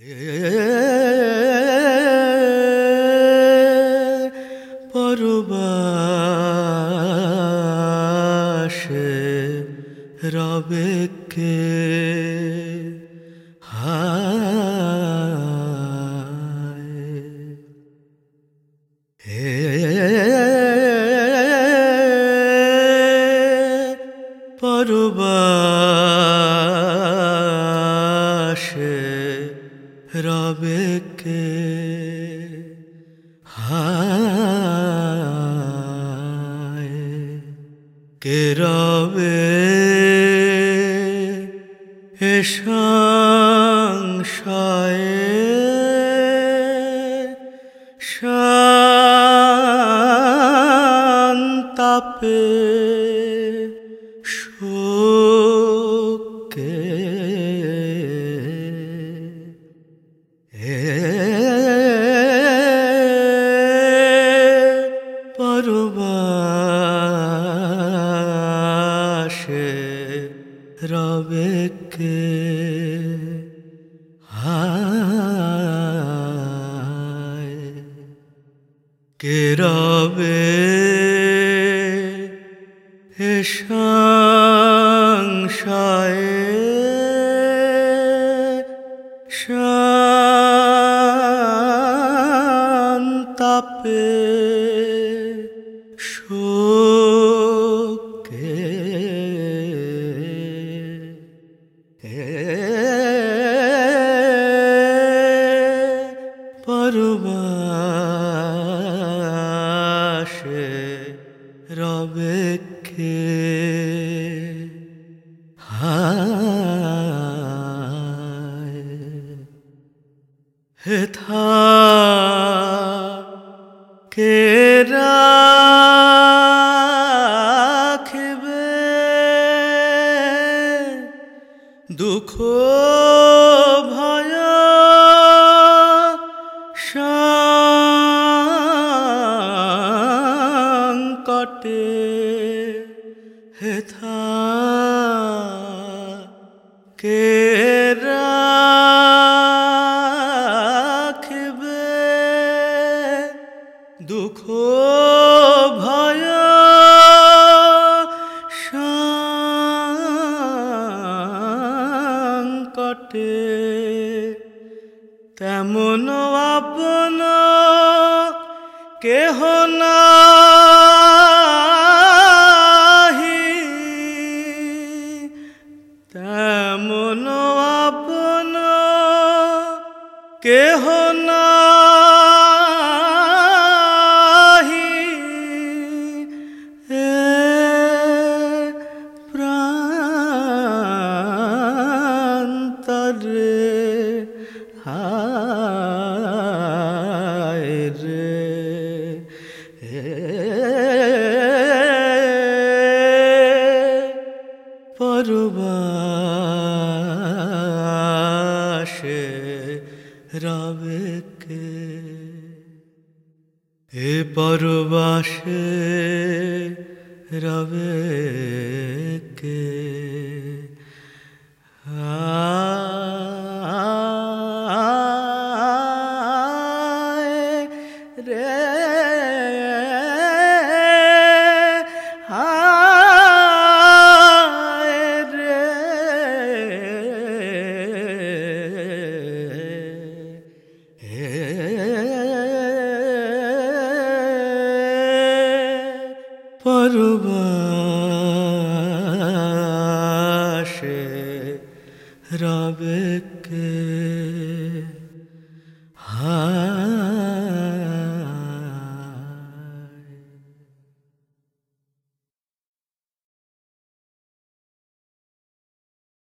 পরবাসে রবে কে পরবাসে রবে কে কে রবে এ সংশয়ে শান্তাপে শোকে পরবাসে রবে কে কে রবে এ সংশয়ে শান্তাপে শোকে পরবাসে রবে কে হেথা কে রাখবে দুঃখ ভয় সংকটে হেথা কে রাখবে দুঃখ ভয় সংকটে তেমন আপন কেহ নাহি তেমন আপন কেহ নাহি এ প্রান্তরে হায় রে পরবাসে রবে কে এ পরবাসে রবে কে রে পরবাসে রবে কে